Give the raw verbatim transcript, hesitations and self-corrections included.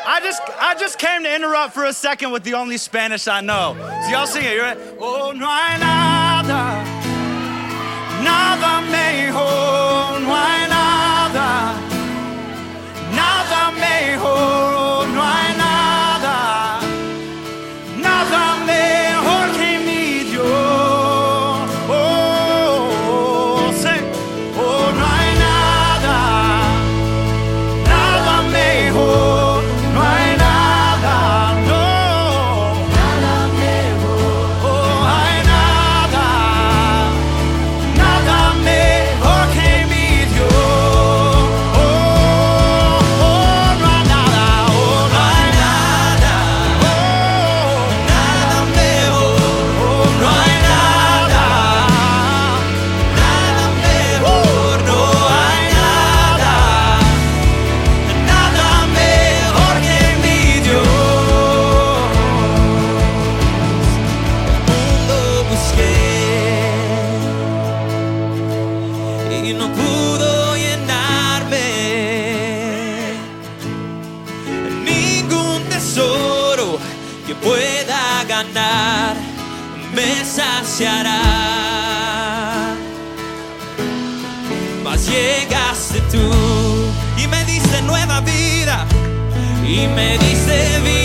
I just, I just came to interrupt for a second with the only Spanish I know. So y'all sing it, you ready? Oh, no hay nada, nada mejor, no hay nada, nada mejor, no hay nada, nada mejor que mi Dios. Oh, sing. Oh, no hay nada, nada mejor. Y no pudo llenarme, ningún tesoro que pueda ganar me saciará. Mas llegaste tú y me diste nueva vida, y me diste vida.